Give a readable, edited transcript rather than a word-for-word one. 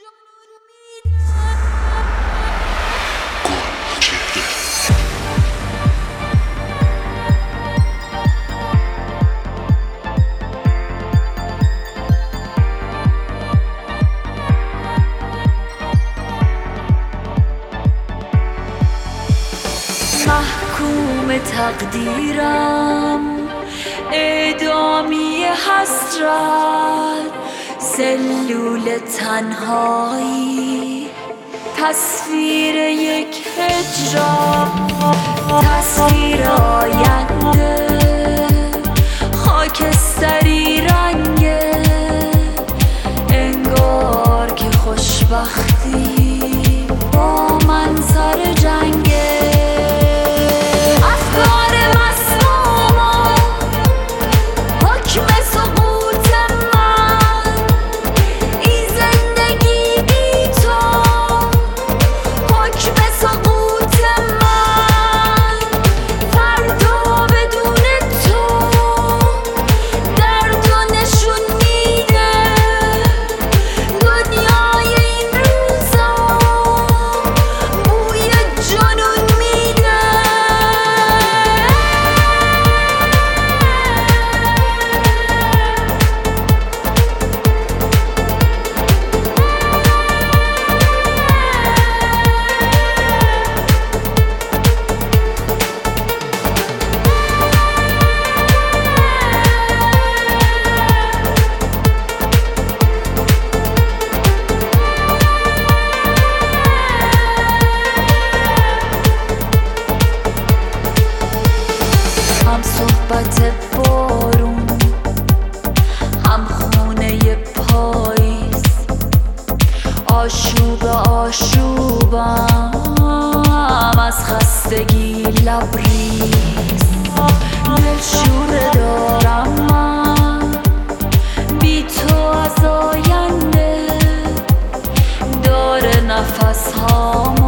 محکوم تقدیرم اعدامی حسرت، سلول تنهایی، تصویر یک هجران، تصویر آینده، خاکستری رنگه، انگار که خوشبختی با من سر جنگه. صحبت بارون، هم خونه پاییز، آشوب آشوبم از خستگی لبریز. دلشوره دارم من بی تو از آینده، داره نفس هام